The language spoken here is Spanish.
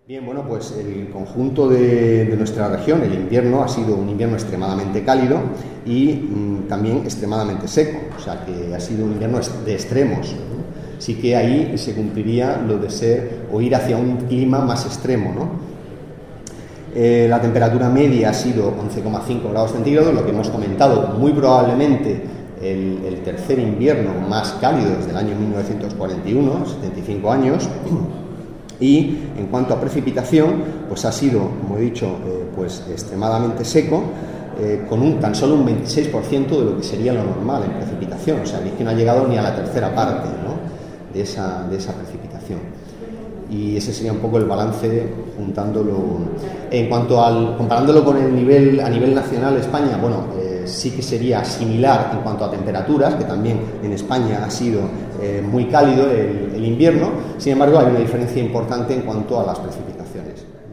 Bien, bueno, pues el conjunto de nuestra región, el invierno, ha sido un invierno extremadamente cálido y también extremadamente seco, o sea que ha sido un invierno de extremos, ¿no? Sí que ahí se cumpliría lo de ser o ir hacia un clima más extremo, ¿no? La temperatura media ha sido 11,5 grados centígrados, lo que hemos comentado, muy probablemente el tercer invierno más cálido desde el año 1941, 75 años. Y en cuanto a precipitación, pues ha sido, como he dicho, pues extremadamente seco, con tan solo un 26% de lo que sería lo normal en precipitación. O sea, que no ha llegado ni a la tercera parte, ¿no?, de esa precipitación. Y ese sería un poco el balance juntándolo. En cuanto comparándolo con el nivel a nivel nacional España, bueno, sí que sería similar en cuanto a temperaturas, que también en España ha sido muy cálido el invierno. Sin embargo, hay una diferencia importante en cuanto a las precipitaciones.